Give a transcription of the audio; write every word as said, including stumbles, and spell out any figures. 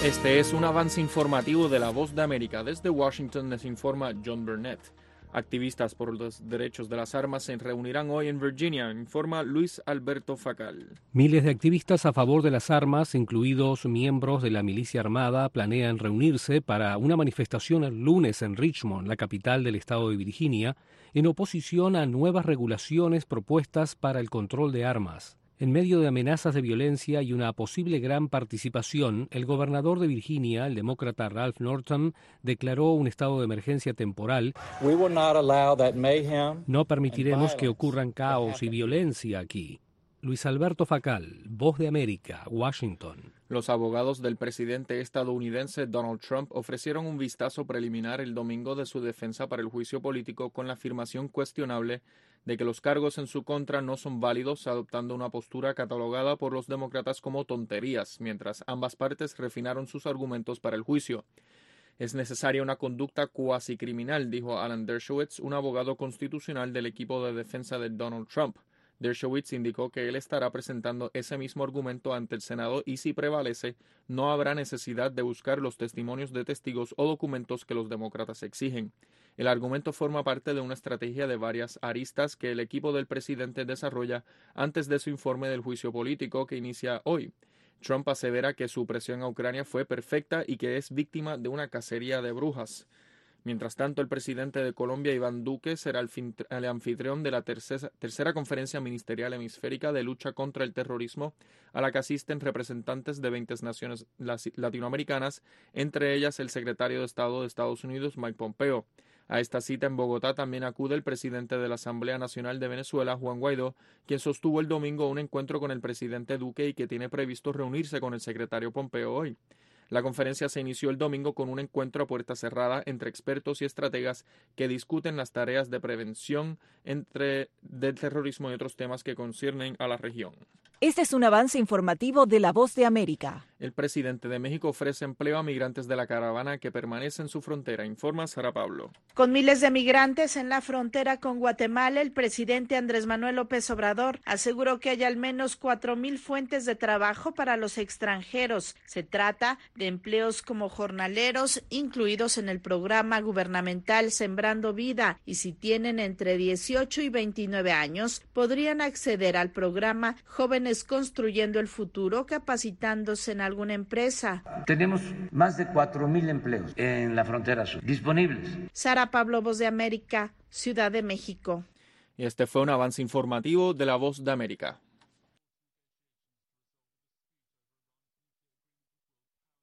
Este es un avance informativo de La Voz de América. Desde Washington les informa John Burnett. Activistas por los derechos de las armas se reunirán hoy en Virginia, informa Luis Alberto Facal. Miles de activistas a favor de las armas, incluidos miembros de la milicia armada, planean reunirse para una manifestación el lunes en Richmond, la capital del estado de Virginia, en oposición a nuevas regulaciones propuestas para el control de armas. En medio de amenazas de violencia y una posible gran participación, el gobernador de Virginia, el demócrata Ralph Northam, declaró un estado de emergencia temporal. No permitiremos que ocurran caos y violencia aquí. Luis Alberto Facal, Voz de América, Washington. Los abogados del presidente estadounidense Donald Trump ofrecieron un vistazo preliminar el domingo de su defensa para el juicio político con la afirmación cuestionable de que los cargos en su contra no son válidos, adoptando una postura catalogada por los demócratas como tonterías, mientras ambas partes refinaron sus argumentos para el juicio. Es necesaria una conducta cuasi criminal, dijo Alan Dershowitz, un abogado constitucional del equipo de defensa de Donald Trump. Dershowitz indicó que él estará presentando ese mismo argumento ante el Senado y si prevalece, no habrá necesidad de buscar los testimonios de testigos o documentos que los demócratas exigen. El argumento forma parte de una estrategia de varias aristas que el equipo del presidente desarrolla antes de su informe del juicio político que inicia hoy. Trump asevera que su presión a Ucrania fue perfecta y que es víctima de una cacería de brujas. Mientras tanto, el presidente de Colombia, Iván Duque, será el, el anfitrión de la tercera, tercera conferencia ministerial hemisférica de lucha contra el terrorismo, a la que asisten representantes de veinte naciones latinoamericanas, entre ellas el secretario de Estado de Estados Unidos, Mike Pompeo. A esta cita en Bogotá también acude el presidente de la Asamblea Nacional de Venezuela, Juan Guaidó, quien sostuvo el domingo un encuentro con el presidente Duque y que tiene previsto reunirse con el secretario Pompeo hoy. La conferencia se inició el domingo con un encuentro a puerta cerrada entre expertos y estrategas que discuten las tareas de prevención entre del terrorismo y otros temas que conciernen a la región. Este es un avance informativo de La Voz de América. El presidente de México ofrece empleo a migrantes de la caravana que permanece en su frontera, informa Sara Pablo. Con miles de migrantes en la frontera con Guatemala, el presidente Andrés Manuel López Obrador aseguró que hay al menos cuatro mil fuentes de trabajo para los extranjeros. Se trata de empleos como jornaleros, incluidos en el programa gubernamental Sembrando Vida, y si tienen entre dieciocho y veintinueve años, podrían acceder al programa Jóvenes Construyendo el Futuro, capacitándose en alguna empresa. Tenemos más de cuatro mil empleos en la frontera sur disponibles. Sara Pablo, Voz de América, Ciudad de México. Y este fue un avance informativo de La Voz de América.